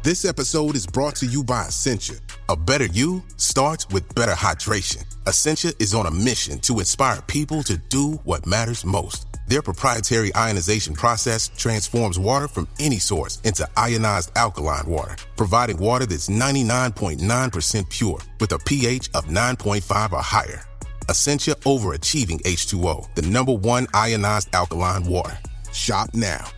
This episode is brought to you by Essentia. A better you starts with better hydration. Essentia is on a mission to inspire people to do what matters most. Their proprietary ionization process transforms water from any source into ionized alkaline water, providing water that's 99.9% pure with a pH of 9.5 or higher. Essentia overachieving H2O, the #1 ionized alkaline water. Shop now.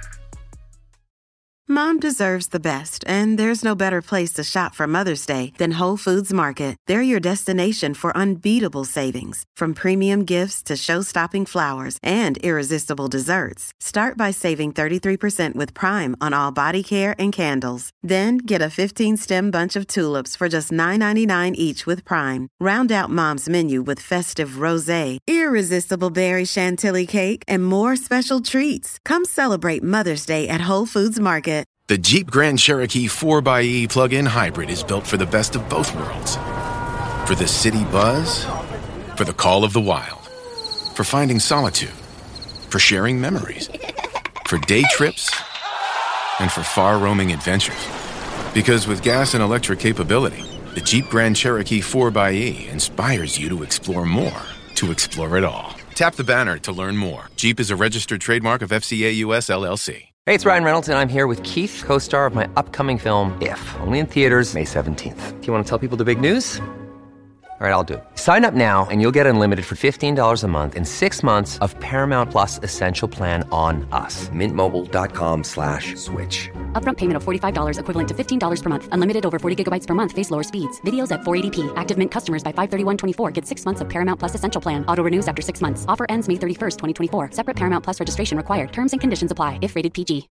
Mom deserves the best, and there's no better place to shop for Mother's Day than Whole Foods Market. They're your destination for unbeatable savings, from premium gifts to show-stopping flowers and irresistible desserts. Start by saving 33% with Prime on all body care and candles. Then get a 15-stem bunch of tulips for just $9.99 each with Prime. Round out Mom's menu with festive rosé, irresistible berry chantilly cake, and more special treats. Come celebrate Mother's Day at Whole Foods Market. The Jeep Grand Cherokee 4xe plug-in hybrid is built for the best of both worlds. For the city buzz, for the call of the wild, for finding solitude, for sharing memories, for day trips, and for far-roaming adventures. Because with gas and electric capability, the Jeep Grand Cherokee 4xe inspires you to explore more, to explore it all. Tap the banner to learn more. Jeep is a registered trademark of FCA US LLC. Hey, it's Ryan Reynolds, and I'm here with Keith, co-star of my upcoming film, If, only in theaters May 17th. Do you want to tell people the big news? All right, I'll do it. Sign up now and you'll get unlimited for $15 a month and 6 months of Paramount Plus Essential Plan on us. MintMobile.com/switch. Upfront payment of $45 equivalent to $15 per month. Unlimited over 40 gigabytes per month. Face lower speeds. Videos at 480p. Active Mint customers by 531.24 get 6 months of Paramount Plus Essential Plan. Auto renews after 6 months. Offer ends May 31st, 2024. Separate Paramount Plus registration required. Terms and conditions apply if rated PG.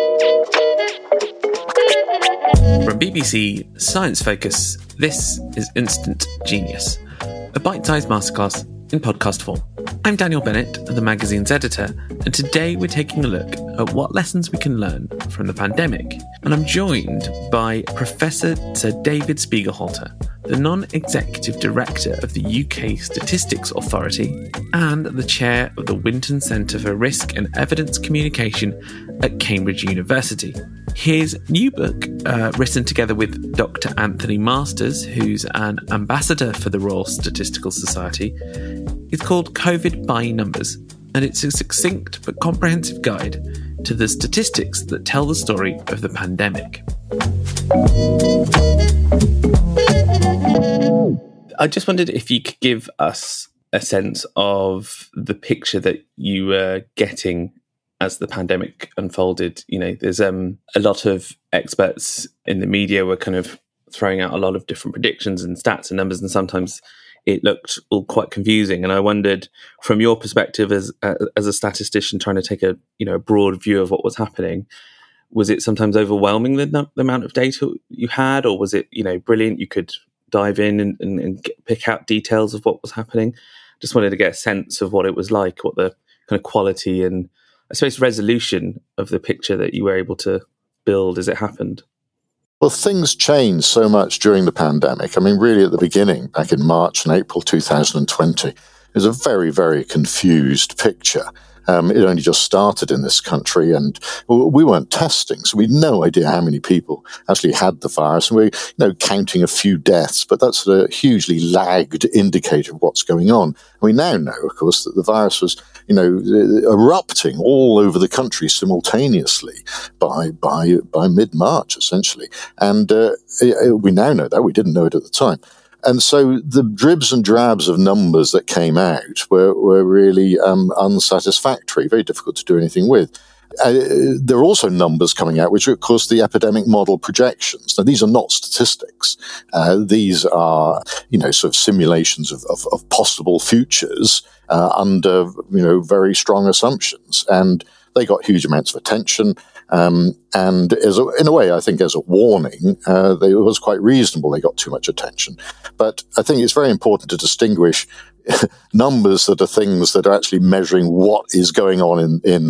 From BBC Science Focus, this is Instant Genius, a bite-sized masterclass in podcast form. I'm Daniel Bennett, the magazine's editor, and today we're taking a look at what lessons we can learn from the pandemic. And I'm joined by Professor Sir David Spiegelhalter, the non-executive director of the UK Statistics Authority and the chair of the Winton Centre for Risk and Evidence Communication at Cambridge University. His new book, written together with Dr. Anthony Masters, who's an ambassador for the Royal Statistical Society, is called COVID by Numbers, and it's a succinct but comprehensive guide to the statistics that tell the story of the pandemic. I just wondered if you could give us a sense of the picture that you were getting as the pandemic unfolded. You know, there's a lot of experts in the media were kind of throwing out a lot of different predictions and stats and numbers, and sometimes it looked all quite confusing. And I wondered, from your perspective as a statistician trying to take a broad view of what was happening, was it sometimes overwhelming the amount of data you had, or was it brilliant? You could dive in and pick out details of what was happening. Just wanted to get a sense of what it was like, what the kind of quality and I suppose resolution of the picture that you were able to build as it happened. Well, things changed so much during the pandemic. I mean, really at the beginning, back in March and April 2020, it was a very, very confused picture. It only just started in this country, and we weren't testing, so we had no idea how many people actually had the virus. And we're counting a few deaths, but that's a hugely lagged indicator of what's going on. And we now know, of course, that the virus was erupting all over the country simultaneously by mid-March, essentially. And we now know that. We didn't know it at the time. And so the dribs and drabs of numbers that came out were really unsatisfactory, very difficult to do anything with. There are also numbers coming out, which are, of course, the epidemic model projections. Now, these are not statistics. These are, sort of simulations of possible futures under, very strong assumptions. And they got huge amounts of attention. And in a way, I think as a warning, it was quite reasonable they got too much attention. But I think it's very important to distinguish numbers that are things that are actually measuring what is going on in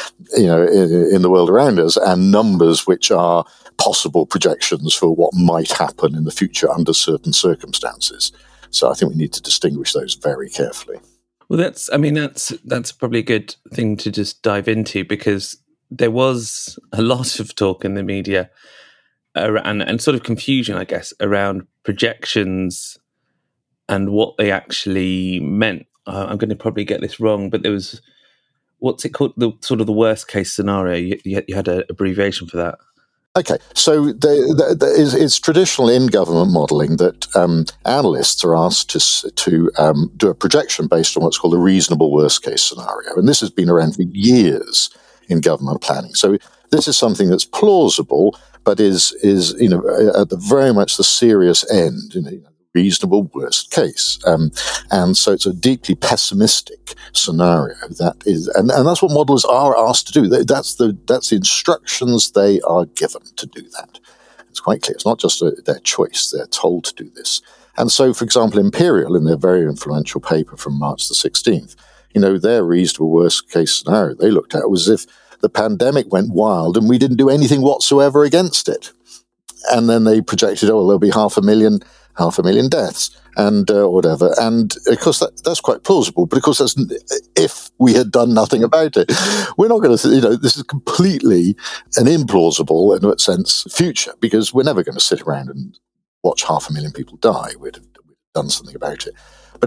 the world around us, and numbers which are possible projections for what might happen in the future under certain circumstances. So I think we need to distinguish those very carefully. Well, that's probably a good thing to just dive into, because there was a lot of talk in the media and sort of confusion, I guess, around projections and what they actually meant. I'm going to probably get this wrong, but there was, what's it called? The sort of the worst case scenario. You had an abbreviation for that. Okay, so it's traditional in government modelling that analysts are asked to do a projection based on what's called a reasonable worst case scenario, and this has been around for years in government planning. So this is something that's plausible, but is at the very much the serious end. Reasonable worst case, and so it's a deeply pessimistic scenario that is, and that's what modellers are asked to do. That's the instructions they are given to do that. It's quite clear. It's not just their choice; they're told to do this. And so, for example, Imperial, in their very influential paper from March the 16th, their reasonable worst case scenario they looked at was if the pandemic went wild and we didn't do anything whatsoever against it, and then they projected, there'll be 500,000 deaths and whatever. And of course, that's quite plausible. But of course, that's if we had done nothing about it. We're not going to, this is completely an implausible, in a sense, future, because we're never going to sit around and watch 500,000 people die. We'd have done something about it. But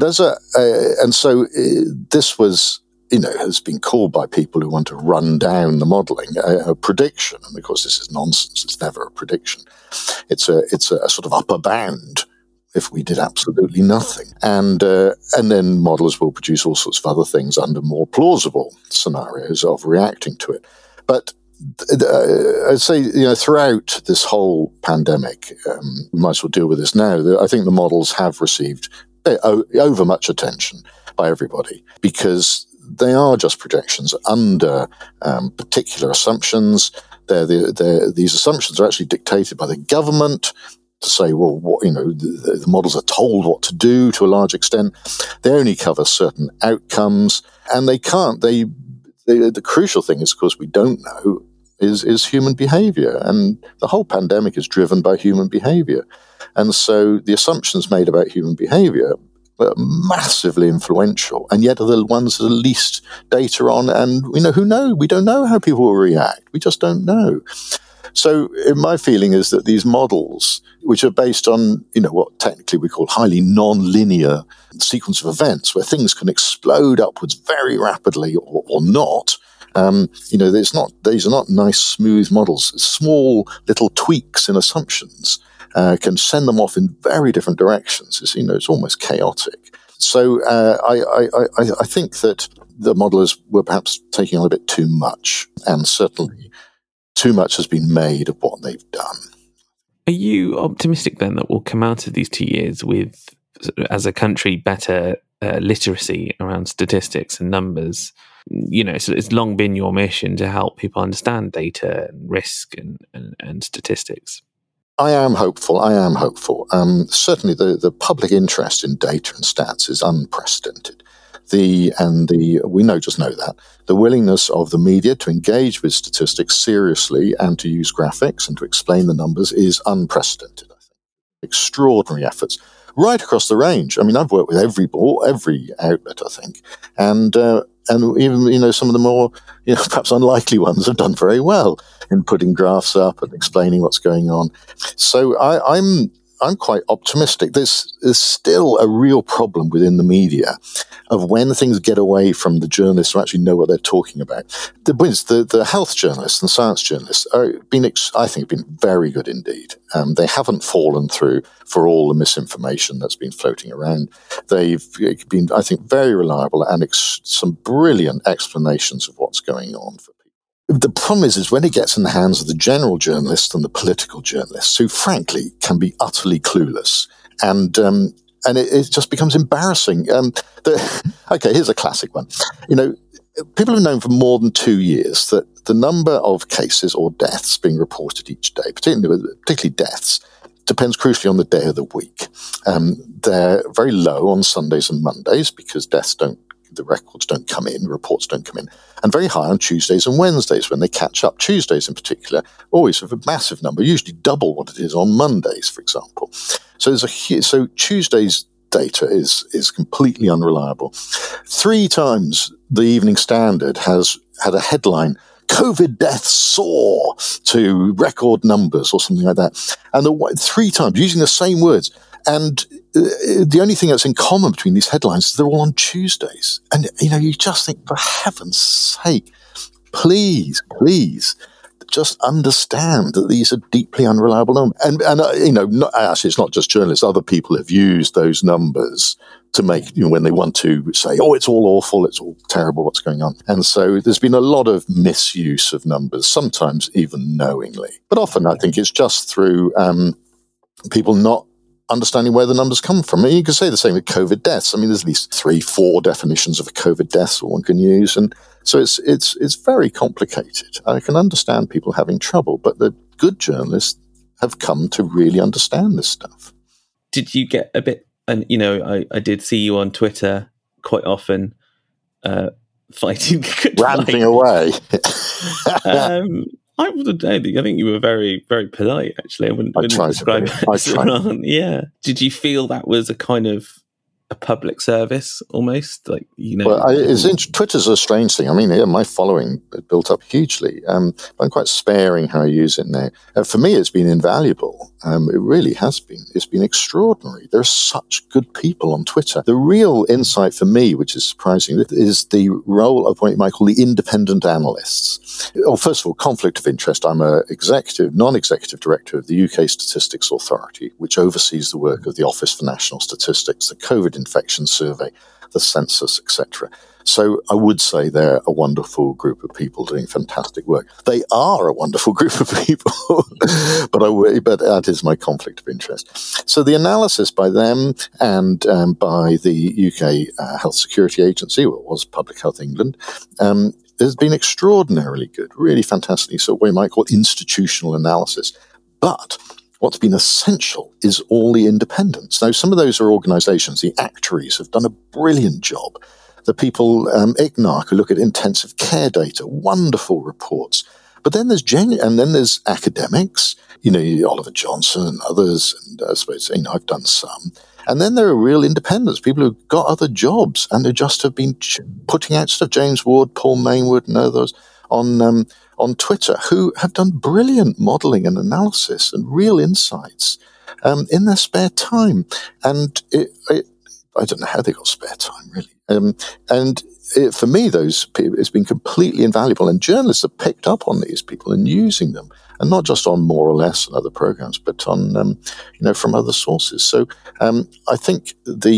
this was, has been called by people who want to run down the modelling a prediction. And of course, this is nonsense. It's never a prediction. It's a sort of upper bound if we did absolutely nothing. And then modellers will produce all sorts of other things under more plausible scenarios of reacting to it. But I'd say, throughout this whole pandemic, we might as well deal with this now. I think the models have received over much attention by everybody because they are just projections under particular assumptions. These assumptions are actually dictated by the government to say, well, the models are told what to do to a large extent. They only cover certain outcomes, and they can't. The crucial thing is, of course, we don't know is human behavior, and the whole pandemic is driven by human behavior, and so the assumptions made about human behavior are massively influential, and yet are the ones that are least data on. And we don't know how people will react. We just don't know. So my feeling is that these models, which are based on, what technically we call highly non-linear sequence of events, where things can explode upwards very rapidly or not, these are not nice, smooth models. Small little tweaks in assumptions can send them off in very different directions. It's almost chaotic. So I think that the modelers were perhaps taking on a bit too much, and certainly too much has been made of what they've done. Are you optimistic then that we'll come out of these 2 years with, as a country, better literacy around statistics and numbers? So it's long been your mission to help people understand data and risk and statistics. I am hopeful. Certainly the public interest in data and stats is unprecedented. We just know that. The willingness of the media to engage with statistics seriously and to use graphics and to explain the numbers is unprecedented, I think. Extraordinary efforts right across the range. I mean, I've worked with every outlet, I think, and even some of the more perhaps unlikely ones have done very well in putting graphs up and explaining what's going on. So I'm quite optimistic. There's still a real problem within the media of when things get away from the journalists who actually know what they're talking about. The health journalists and science journalists have been very good indeed. They haven't fallen through for all the misinformation that's been floating around. They've been, I think, very reliable and some brilliant explanations of what's going on for people. The problem is when it gets in the hands of the general journalists and the political journalists, who frankly can be utterly clueless, and it just becomes embarrassing. Okay, here's a classic one. People have known for more than 2 years that the number of cases or deaths being reported each day, particularly deaths, depends crucially on the day of the week. They're very low on Sundays and Mondays because the records don't come in, reports don't come in, and very high on Tuesdays and Wednesdays when they catch up. Tuesdays in particular always have a massive number, usually double what it is on Mondays, for example. So Tuesday's data is completely unreliable. 3 times the Evening Standard has had a headline COVID deaths soar to record numbers or something like that. And 3 times using the same words. And the only thing that's in common between these headlines is they're all on Tuesdays. And, you just think, for heaven's sake, please, just understand that these are deeply unreliable numbers. And actually, it's not just journalists. Other people have used those numbers to make, when they want to say, oh, it's all awful, it's all terrible, what's going on. And so there's been a lot of misuse of numbers, sometimes even knowingly. But often I think it's just through people not understanding where the numbers come from. I mean, you can say the same with COVID deaths. I mean, there's at least 3-4 definitions of a COVID death that one can use. And so it's very complicated. I can understand people having trouble, but the good journalists have come to really understand this stuff. Did you get a bit, and I did see you on Twitter quite often fighting ranting away. I think you were very, very polite, actually. I wouldn't describe it. Yeah. Did you feel that was a kind of a public service almost? Well, Twitter's a strange thing. I mean, my following built up hugely. I'm quite sparing how I use it now. For me, it's been invaluable. It really has been. It's been extraordinary. There are such good people on Twitter. The real insight for me, which is surprising, is the role of what you might call the independent analysts. First of all, conflict of interest. I'm a non-executive director of the UK Statistics Authority, which oversees the work of the Office for National Statistics, the COVID infection survey, the census, etc. So I would say they're a wonderful group of people doing fantastic work. They are a wonderful group of people, but that is my conflict of interest. So the analysis by them and by the UK Health Security Agency, what was Public Health England, has been extraordinarily good, really fantastic. So what you might call institutional analysis. But what's been essential is all the independents. Now, some of those are organisations. The actuaries have done a brilliant job. The people, ICNARC, who look at intensive care data, wonderful reports. But then there's academics, Oliver Johnson and others, and I suppose, I've done some. And then there are real independents, people who've got other jobs, and they just have been putting out stuff. James Ward, Paul Mainwood, and others on Twitter, who have done brilliant modelling and analysis and real insights in their spare time. And I don't know how they got spare time, really. For me, it's been completely invaluable. And journalists have picked up on these people and using them, and not just on More or Less and other programs, but on, from other sources. So I think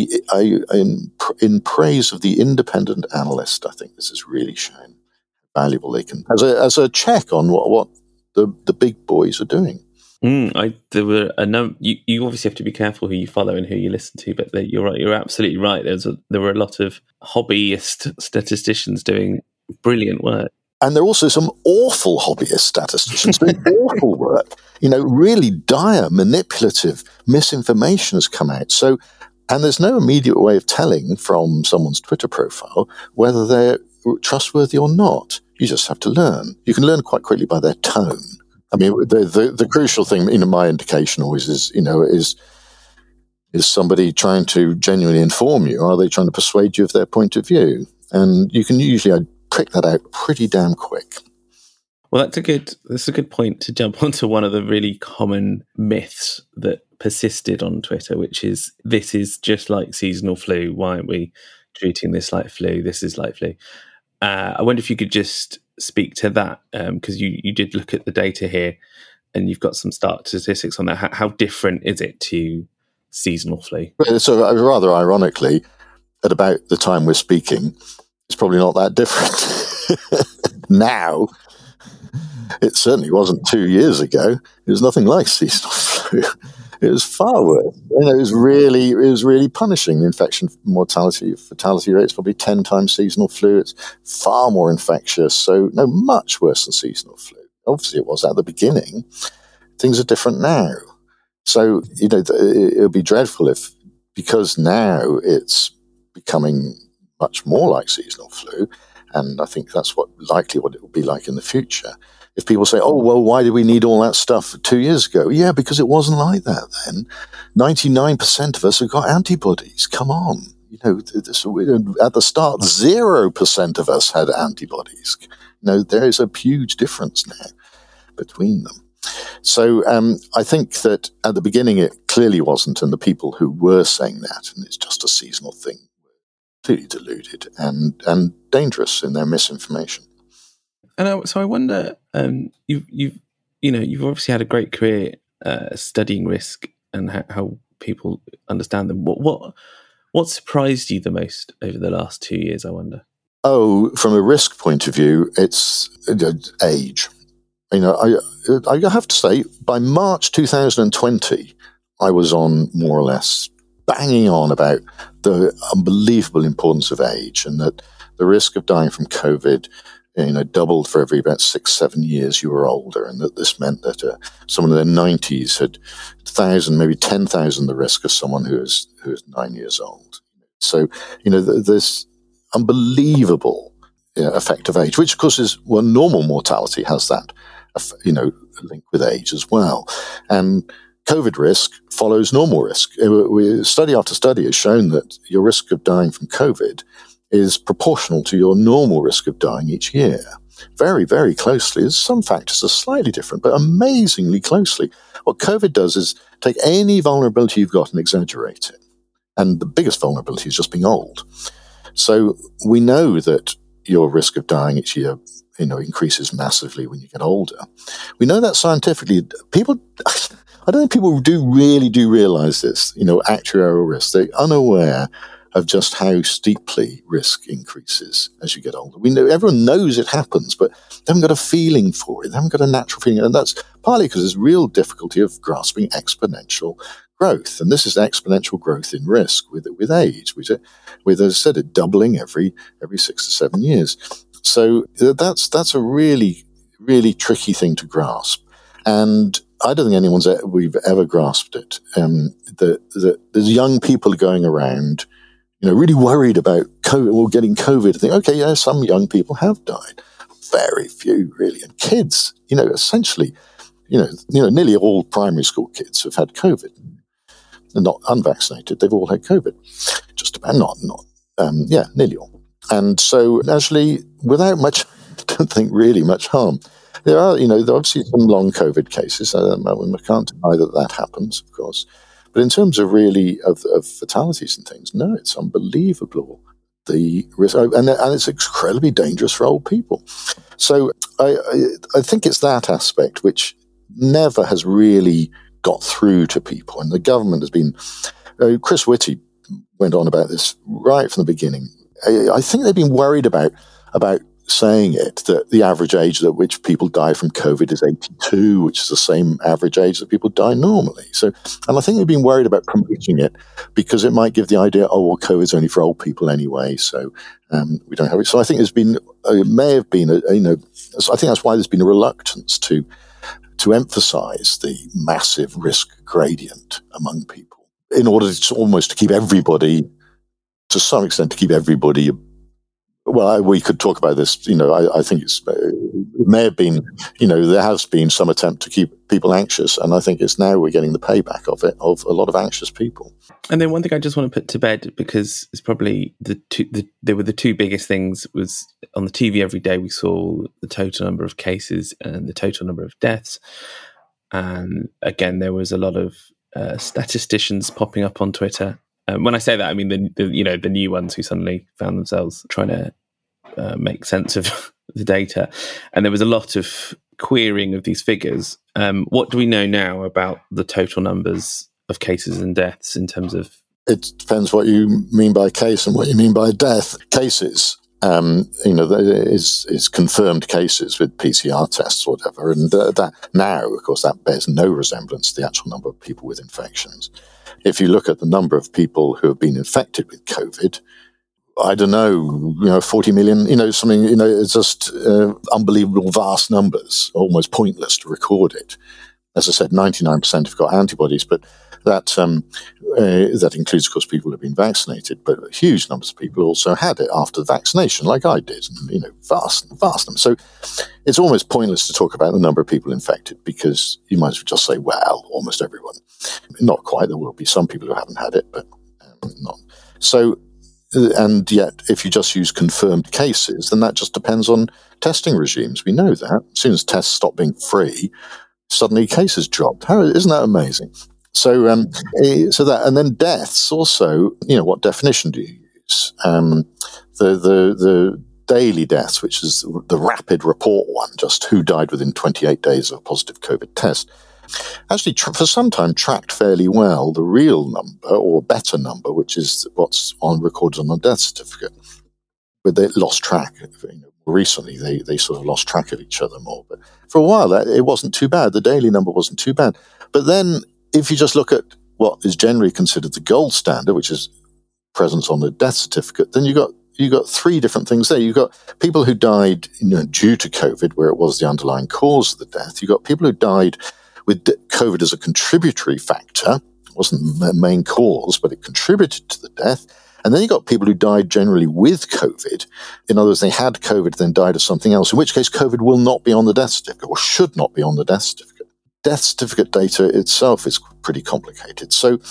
in praise of the independent analyst, I think this has really shown valuable they can as a check on what the big boys are doing. There were you obviously have to be careful who you follow and who you listen to, but you're right. You're absolutely right. There were a lot of hobbyist statisticians doing brilliant work. And there are also some awful hobbyist statisticians doing awful work. Really dire, manipulative misinformation has come out. So, and there's no immediate way of telling from someone's Twitter profile whether they're trustworthy or not. You just have to learn. You can learn quite quickly by their tone. I mean, the crucial thing, my indication always is somebody trying to genuinely inform you? Or are they trying to persuade you of their point of view? And you can usually pick that out pretty damn quick. Well, that's a good point to jump onto one of the really common myths that persisted on Twitter, which is this is just like seasonal flu. Why aren't we treating this like flu? This is like flu. I wonder if you could just speak to that, because you did look at the data here and you've got some statistics on that. How different is it to seasonal flu? So rather ironically, at about the time we're speaking, it's probably not that different. Now, it certainly wasn't 2 years ago. It was nothing like seasonal flu. It was far worse. It was really punishing. The infection mortality, fatality rate is probably 10 times seasonal flu. It's far more infectious. So, no, much worse than seasonal flu. Obviously, it was at the beginning. Things are different now. So, it would be dreadful because now it's becoming much more like seasonal flu. And I think that's what it will be like in the future. If people say, oh, well, why did we need all that stuff 2 years ago? Yeah, because it wasn't like that then. 99% of us have got antibodies. Come on. At the start, 0% of us had antibodies. There is a huge difference now between them. So I think that at the beginning it clearly wasn't, and the people who were saying that, and it's just a seasonal thing, were completely deluded and dangerous in their misinformation. And so I wonder, you've obviously had a great career studying risk and how people understand them. What surprised you the most over the last 2 years, I wonder? Oh, from a risk point of view, it's age. I have to say, by March 2020, I was on more or less banging on about the unbelievable importance of age, and that the risk of dying from COVID, doubled for every about 6-7 years you were older, and that this meant that someone in their 90s had 1,000, maybe 10,000 the risk of someone who is 9 years old. So, this unbelievable effect of age, which of course is normal mortality has that, link with age as well. And COVID risk follows normal risk. Study after study has shown that your risk of dying from COVID is proportional to your normal risk of dying each year. Very, very closely. Some factors are slightly different, but amazingly closely. What COVID does is take any vulnerability you've got and exaggerate it. And the biggest vulnerability is just being old. So we know that your risk of dying each year increases massively when you get older. We know that scientifically. I don't think people really do realize this, actuarial risk. They're unaware of just how steeply risk increases as you get older. We know, everyone knows it happens, but they haven't got a feeling for it. They haven't got a natural feeling. And that's partly because there's real difficulty of grasping exponential growth. And this is exponential growth in risk with age, with, as I said, it doubling every 6 to 7 years. So that's a really, really tricky thing to grasp. And I don't think we've ever grasped it. That there's young people going around, really worried about COVID or getting COVID. I think, okay, yeah, some young people have died. Very few, really. And kids, essentially, nearly all primary school kids have had COVID. They're not unvaccinated. They've all had COVID. Just about nearly all. And so, actually, without much, I don't think really much harm. There are, there are obviously some long COVID cases. I can't deny that happens, of course. But in terms of really of fatalities and things, no, it's unbelievable. The risk, and it's incredibly dangerous for old people. So I think it's that aspect which never has really got through to people. And the government has been, Chris Whitty went on about this right from the beginning. I think they've been worried about saying it, that the average age at which people die from COVID is 82, which is the same average age that people die normally. So, and I think they've been worried about promoting it because it might give the idea, COVID's only for old people anyway, so we don't have it. So I think there's been, it may have been, I think that's why there's been a reluctance to emphasize the massive risk gradient among people in order to almost to keep everybody, to some extent, well, we could talk about this, I think it may have been, there has been some attempt to keep people anxious, and I think it's now we're getting the payback of it, of a lot of anxious people. And then one thing I just want to put to bed, because it's probably they were the two biggest things, was on the TV every day we saw the total number of cases and the total number of deaths. And again, there was a lot of statisticians popping up on Twitter. When I say that, I mean the new ones who suddenly found themselves trying to make sense of the data, and there was a lot of querying of these figures. What do we know now about the total numbers of cases and deaths in terms of? It depends what you mean by case and what you mean by death. Cases, is confirmed cases with PCR tests or whatever, and that now, of course, that bears no resemblance to the actual number of people with infections. If you look at the number of people who have been infected with COVID, I don't know, 40 million, it's just unbelievable vast numbers, almost pointless to record it. As I said, 99% have got antibodies, but that includes, of course, people who have been vaccinated, but huge numbers of people also had it after the vaccination, like I did, vast numbers. So it's almost pointless to talk about the number of people infected, because you might as well just say, well, almost everyone. Not quite, there will be some people who haven't had it, but not. So And yet, if you just use confirmed cases, then that just depends on testing regimes. We know that. As soon as tests stop being free, suddenly cases dropped. Isn't that amazing? So that, and then deaths also, what definition do you use? The daily deaths, which is the rapid report one, just who died within 28 days of a positive COVID test, actually for some time tracked fairly well the real number, or better number, which is what's recorded on the death certificate. But they lost track. Recently, they sort of lost track of each other more. But for a while, it wasn't too bad. The daily number wasn't too bad. But then, if you just look at what is generally considered the gold standard, which is presence on the death certificate, then you got three different things there. You've got people who died due to COVID, where it was the underlying cause of the death. You've got people who died with COVID as a contributory factor. It wasn't the main cause, but it contributed to the death. And then you got people who died generally with COVID. In other words, they had COVID, then died of something else, in which case COVID will not be on the death certificate, or should not be on the death certificate. Death certificate data itself is pretty complicated. So,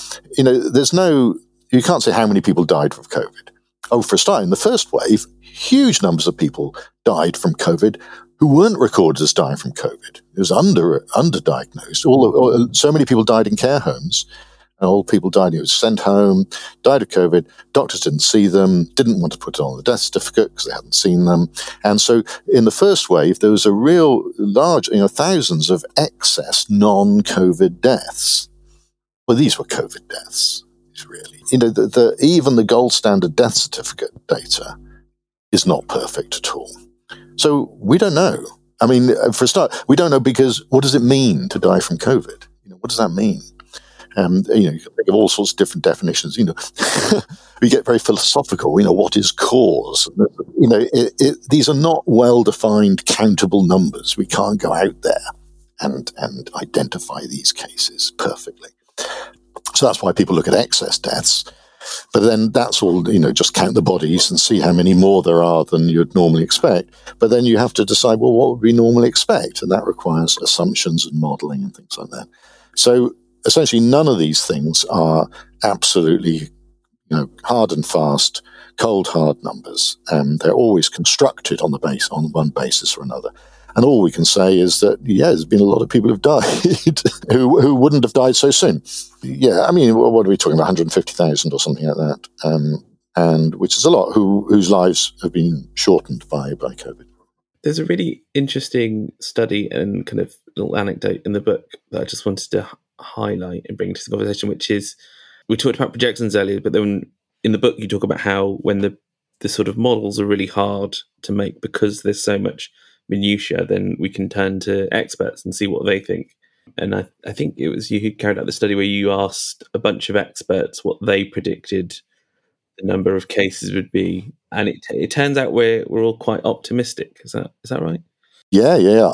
you can't say how many people died from COVID. Oh, for a start, in the first wave, huge numbers of people died from COVID who weren't recorded as dying from COVID. It was underdiagnosed. So many people died in care homes. And all people died. He was sent home, died of COVID. Doctors didn't see them, didn't want to put it on the death certificate because they hadn't seen them. And so in the first wave, there was a real large, thousands of excess non-COVID deaths. Well, these were COVID deaths, really. Even the gold standard death certificate data is not perfect at all. So we don't know. I mean, for a start, we don't know because what does it mean to die from COVID? What does that mean? You can think of all sorts of different definitions. We get very philosophical. What is cause? These are not well-defined, countable numbers. We can't go out there and identify these cases perfectly. So that's why people look at excess deaths. But then that's all, just count the bodies and see how many more there are than you'd normally expect. But then you have to decide, well, what would we normally expect? And that requires assumptions and modeling and things like that. So essentially, none of these things are absolutely, hard and fast, cold, hard numbers. They're always constructed on one basis or another. And all we can say is that, there's been a lot of people who've died who wouldn't have died so soon. Yeah, I mean, what are we talking about? 150,000 or something like that, and which is a lot whose lives have been shortened by COVID. There's a really interesting study and kind of little anecdote in the book that I just wanted to highlight and bring to the conversation, which is, we talked about projections earlier, but then in the book you talk about how when the sort of models are really hard to make because there's so much minutiae, then we can turn to experts and see what they think. And I think it was you who carried out the study where you asked a bunch of experts what they predicted the number of cases would be, and it turns out we're all quite optimistic. Is that right? Yeah.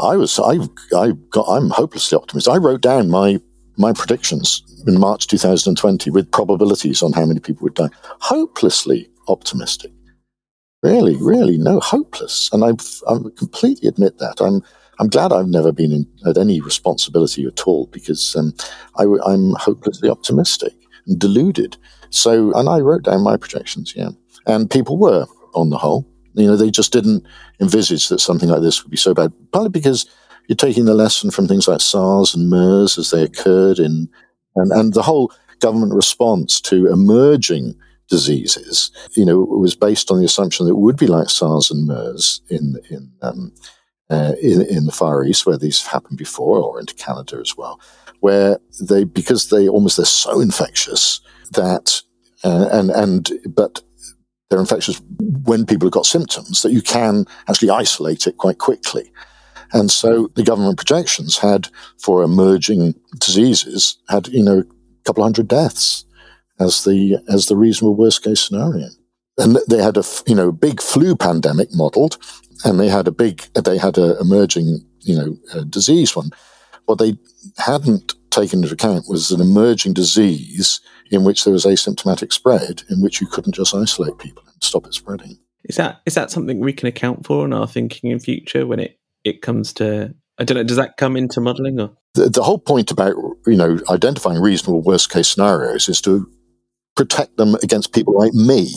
I'm hopelessly optimistic. I wrote down my predictions in March 2020 with probabilities on how many people would die. Hopelessly optimistic. Really, really, no, hopeless. And I completely admit that. I'm glad I've never been at any responsibility at all because I'm hopelessly optimistic and deluded. So, and I wrote down my projections, and people were, on the whole. They just didn't envisage that something like this would be so bad. Partly because you're taking the lesson from things like SARS and MERS as they occurred and the whole government response to emerging diseases, was based on the assumption that it would be like SARS and MERS in the Far East, where these have happened before, or into Canada as well, where because they're so infectious that but they're infectious when people have got symptoms, that you can actually isolate it quite quickly. And so the government projections had, for emerging diseases, had a couple of hundred deaths as the reasonable worst case scenario. And they had a big flu pandemic modeled, and they had a emerging disease one. What they hadn't taken into account was an emerging disease in which there was asymptomatic spread, in which you couldn't just isolate people and stop it spreading. Is that something we can account for in our thinking in future when it comes to, I don't know, does that come into modelling? Or the whole point about identifying reasonable worst case scenarios is to protect them against people like me,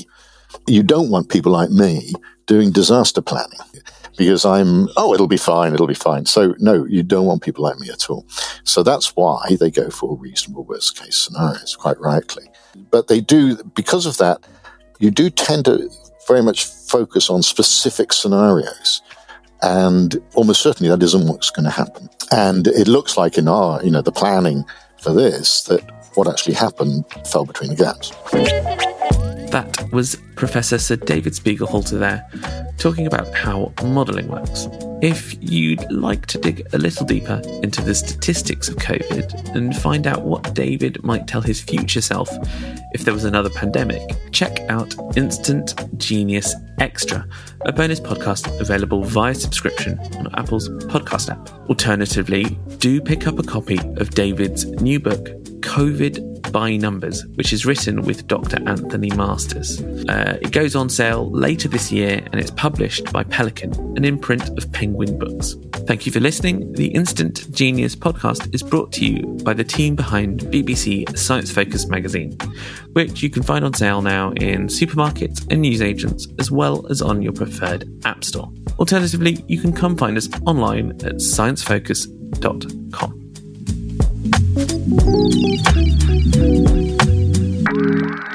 You don't want people like me doing disaster planning because it'll be fine. So no, you don't want people like me at all. So that's why they go for reasonable worst case scenarios, quite rightly. But they do, because of that, you do tend to very much focus on specific scenarios. And almost certainly that isn't what's going to happen. And it looks like in the planning for this, that what actually happened fell between the gaps. That was Professor Sir David Spiegelhalter there, talking about how modelling works. If you'd like to dig a little deeper into the statistics of COVID and find out what David might tell his future self if there was another pandemic, check out Instant Genius Extra, a bonus podcast available via subscription on Apple's podcast app. Alternatively, do pick up a copy of David's new book, COVID by Numbers, which is written with Dr. Anthony Masters. It goes on sale later this year and it's published by Pelican, an imprint of Penguin Books. Thank you for listening. The Instant Genius podcast is brought to you by the team behind BBC Science Focus magazine, which you can find on sale now in supermarkets and newsagents, as well as on your preferred app store. Alternatively, you can come find us online at sciencefocus.com.